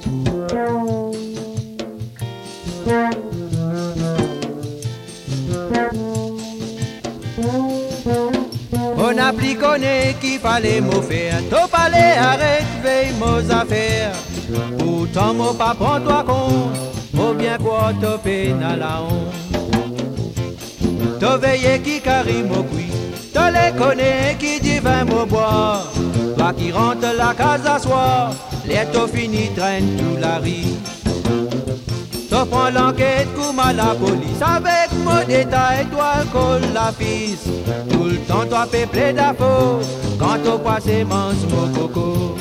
On a pris connaît qu'il fallait m'en faire. T'as parlé, arrête, veille mes affaires. Pourtant, mon pas prendre toi compte. Faut bien quoi t'as peine à la honte. T'as veillé qui carry mon cuit. T'as les connaît qui dit vin mon boire. Toi qui rentre la case à soir. Les t'as fini traîne tout la rue. T'as prends l'enquête comme à la police. Avec mon détail, toi colle la piste. Tout le temps, toi peuplé d'infos. Quand t'as passé, mange mon coco.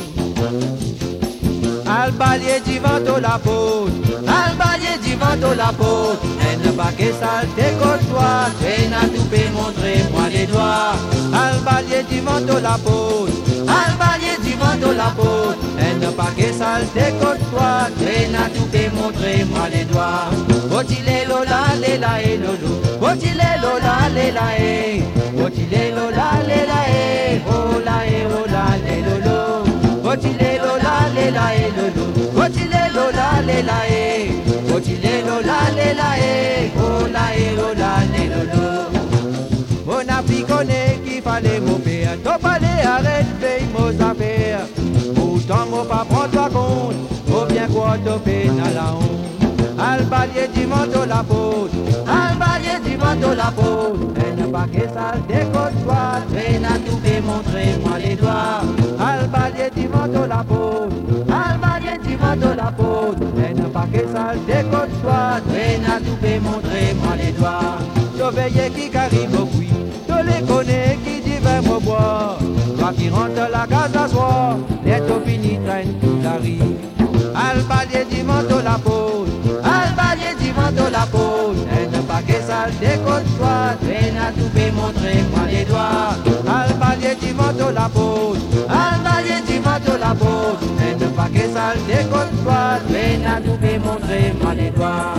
Al balier du vent la pote. Al balier du vent la pote. Elle ne pas que ça décote toi. Tu n'as tout fait montrer moi les doigts. Al balier du vent la pote. Al balier du vent la pote. Elle ne pas que ça décote toi. Tu n'as tout fait montrer moi les doigts. Otile lola lela e lolo. Otile lola lela e. Otile lola lela e. Ola e ola le lolo. Otile lola lela e lolo. Otile lola lela e. Otile lola lela e. Ola e ola le lolo. Mon appris connaît qu'il fallait mon père. T'as parlé, arrête, veille mes affaires. Pourtant, mon pas prendre toi compte. Faut bien quoi t'as peine à la honte. Al balier du manteau la pote. Al balier du manteau la pote. Elle ne pas que ça décote toi. Tu n'as tout fait montrer moi les doigts. Al balier du manteau la pote. Al balier du manteau la pote. Elle ne pas que ça décote toi. Tu n'as tout fait montrer moi les doigts. Surveiller qui carry mon cuit. Tu les connais qui dit vin me boire. Toi qui rentre la case à soir. Les taux finis traînent toute la rue. Al balier du manteau la pote. Al balier du manteau la pote. Elle ne pas que ça décote toi. Tu n'as tout fait montrer moi les doigts. Al balier du manteau la pote. Al balier du manteau la pote. Elle ne pas que ça décote toi. Tu n'as tout fait montrer moi les doigts.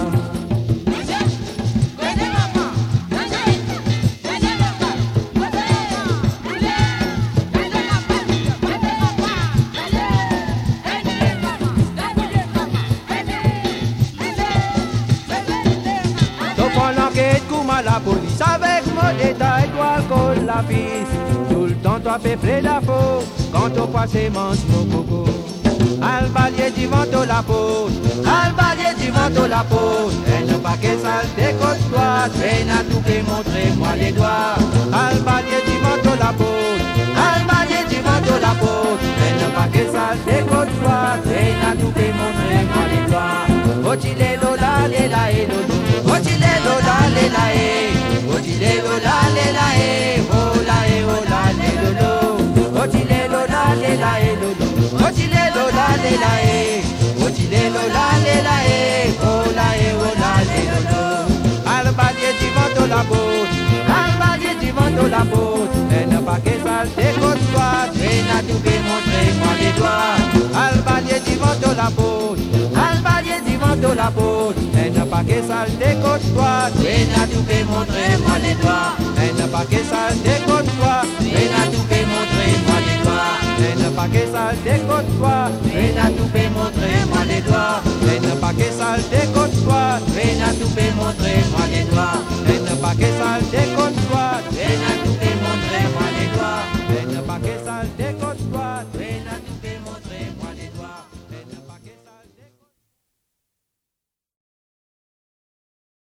La police avec mon détail, toi colle la piste. Tout le temps, toi peuplé d'infos. Quand on passe, mange mon coco. Al balier du vent la pote. Al balier du vent la pote. Elle ne pas que ça décote toi. Tu n'as tout fait montrer moi les doigts. Al balier du vent la pote. Al balier du vent la pote. Elle ne pas que ça décote toi. Tu n'as tout fait montrer moi les doigts. Otile lola lela e lolo. Otile lola lela e. Otile lola lela e. Ola e ola le lolo. Otile lola lela e lolo. Otile lola lela e. Otile lola lela e. Ola e ola le lolo. Al balier du vent la pote. Al balier du vent la pote. Elle ne pas que ça décote toi. Tu n'as tout fait montrer moi les doigts. Al balier du vent la pote. Al balier du vent la pote. Elle ne pas que ça décote toi. Tu n'as tout fait montrer moi les doigts. Elle ne pas que ça décote toi. Tu n'as tout fait montrer moi les doigts. Elle ne pas que ça décote toi. Tu n'as tout fait montrer